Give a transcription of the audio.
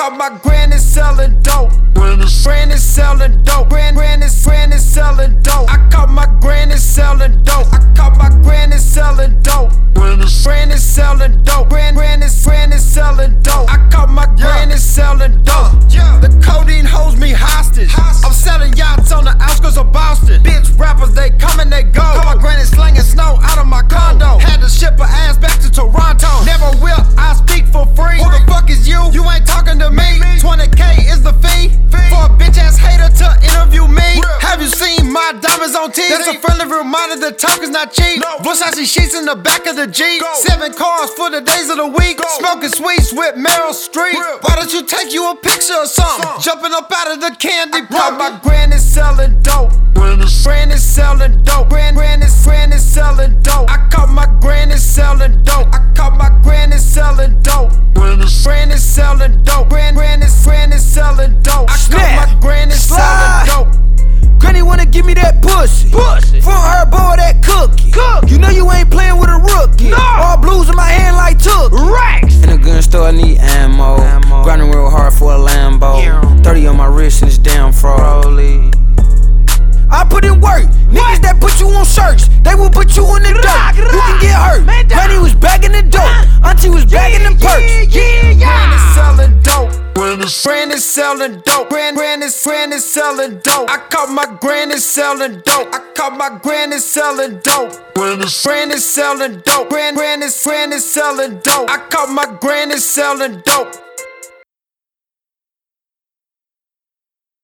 caught my granny selling dope. Granny selling dope. Granny selling dope. I caught my granny selling dope. I caught my granny selling dope. Granny selling dope. Granny selling dope. I caught my granny selling dope. The codeine holds me hostage. I'm selling yachts on the outskirts of Boston. Bitch rappers, they come and they go. Caught my granny slinging snow out of my condo. Had to ship her ass back to Toronto. Never will I speak for free. Who the fuck is you? You ain't talking to me. 20K is the fee for a bitch ass hater to interview me. Have you seen my diamonds on TV? That's a friendly reminder that talk is not cheap. Versace sheets in the back of the Jeep. 7 cars for the days of the week. Smoking sweets with Meryl Streep. Why don't you take you a picture or something? Jumping up out of the candy pop. My granny selling dope. Granny selling dope. Granny selling dope. I caught my granny selling dope. I caught my granny selling dope. Granny selling dope. Granny selling dope. I caught my granny selling dope. Granny wanna give me that pussy. Front her boy that cookie. You know you ain't playing with a rookie. All blues in my hand like took. In a gun store I need ammo. Grinding real hard for a Lambo. 30 on my wrist and it's damn fraud. I put in work. Niggas that put you on shirts, they will put you in the dirt. You can get hurt. Granny was bagging the dope. Auntie was bagging the perks. Granny selling dope. Granny selling dope. Granny selling dope. I caught my granny selling dope. I caught my granny selling dope. Granny selling dope. Granny selling dope. I caught my granny selling dope.